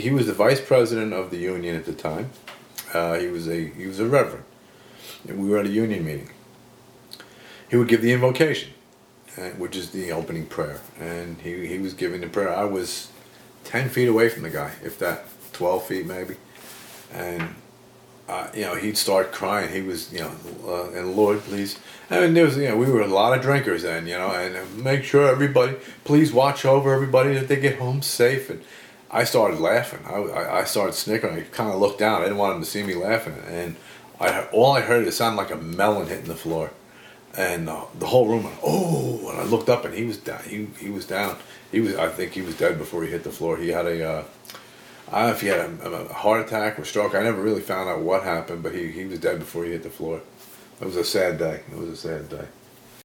he was the vice president of the union at the time. He was a reverend. And we were at a union meeting. He would give the invocation, which is the opening prayer. And he was giving the prayer. I was 10 feet away from the guy, if that, 12 feet maybe. And, he'd start crying. He was, and Lord, please. I mean, there was, we were a lot of drinkers then, and make sure everybody, please watch over everybody that they get home safe. And I started laughing. I started snickering. I kind of looked down. I didn't want him to see me laughing. And all I heard, it sounded like a melon hitting the floor. And the whole room went, oh, and I looked up and he was down. He was down. I think he was dead before he hit the floor. He had I don't know if he had a heart attack or stroke. I never really found out what happened, but he was dead before he hit the floor. It was a sad day.